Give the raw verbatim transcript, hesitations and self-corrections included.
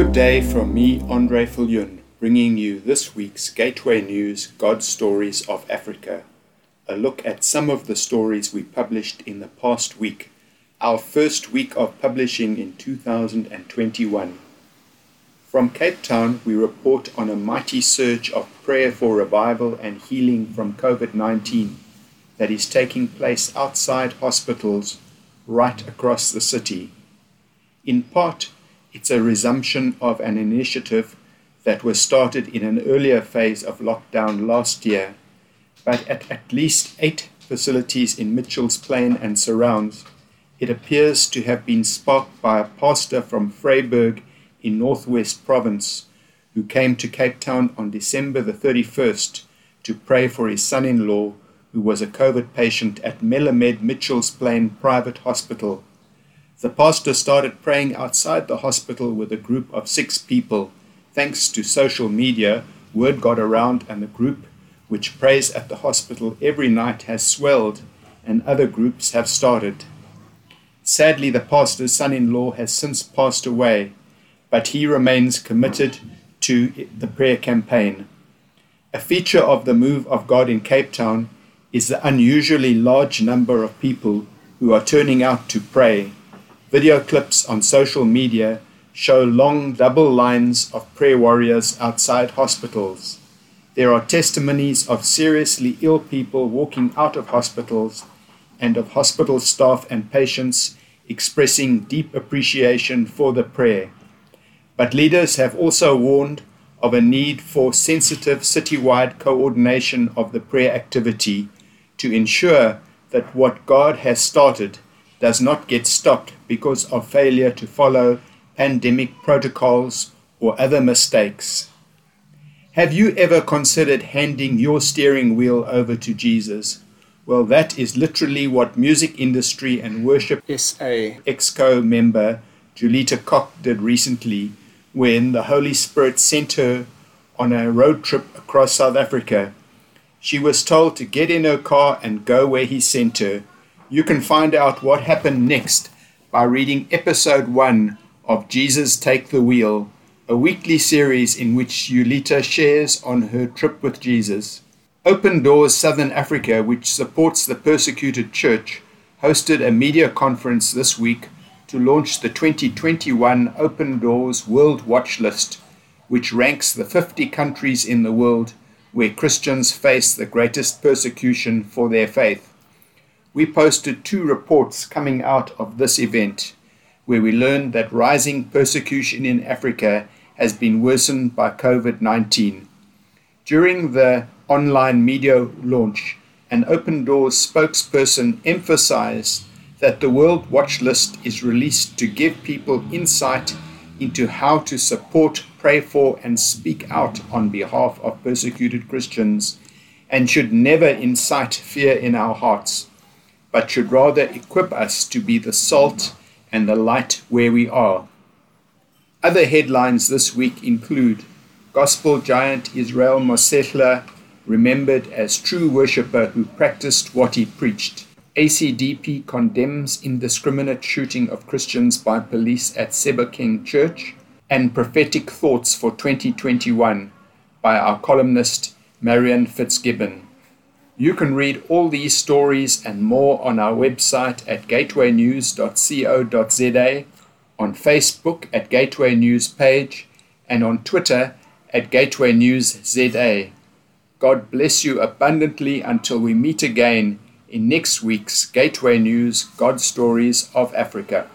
Good day from me, Andre Viljoen, bringing you this week's Gateway News God Stories of Africa. A look at some of the stories we published in the past week, our first week of publishing in two thousand twenty-one. From Cape Town, we report on a mighty surge of prayer for revival and healing from COVID nineteen that is taking place outside hospitals right across the city. In part, it's a resumption of an initiative that was started in an earlier phase of lockdown last year, but at at least eight facilities in Mitchell's Plain and surrounds, it appears to have been sparked by a pastor from Vryburg in Northwest Province who came to Cape Town on December the thirty-first to pray for his son-in-law who was a COVID patient at Melamed Mitchell's Plain Private Hospital. The pastor started praying outside the hospital with a group of six people. Thanks to social media, word got around and the group, which prays at the hospital every night, has swelled and other groups have started. Sadly, the pastor's son-in-law has since passed away, but he remains committed to the prayer campaign. A feature of the move of God in Cape Town is the unusually large number of people who are turning out to pray. Video clips on social media show long double lines of prayer warriors outside hospitals. There are testimonies of seriously ill people walking out of hospitals and of hospital staff and patients expressing deep appreciation for the prayer. But leaders have also warned of a need for sensitive citywide coordination of the prayer activity to ensure that what God has started does not get stopped because of failure to follow pandemic protocols or other mistakes. Have you ever considered handing your steering wheel over to Jesus? Well, that is literally what music industry and worship S A Exco member Julita Koch did recently when the Holy Spirit sent her on a road trip across South Africa. She was told to get in her car and go where he sent her. You can find out what happened next by reading episode one of Jesus Take the Wheel, a weekly series in which Julita shares on her trip with Jesus. Open Doors Southern Africa, which supports the persecuted church, hosted a media conference this week to launch the twenty twenty-one Open Doors World Watch List, which ranks the fifty countries in the world where Christians face the greatest persecution for their faith. We posted two reports coming out of this event, where we learned that rising persecution in Africa has been worsened by COVID nineteen. During the online media launch, an Open Doors spokesperson emphasized that the World Watch List is released to give people insight into how to support, pray for, and speak out on behalf of persecuted Christians, and should never incite fear in our hearts, but should rather equip us to be the salt and the light where we are. Other headlines this week include gospel giant Israel Mosehla remembered as true worshipper who practiced what he preached. A C D P condemns indiscriminate shooting of Christians by police at Sebokeng Church, and prophetic thoughts for twenty twenty-one by our columnist Marian Fitzgibbon. You can read all these stories and more on our website at gateway news dot co dot za, on Facebook at Gateway News page, and on Twitter at Gateway News Z A. God bless you abundantly until we meet again in next week's Gateway News God Stories of Africa.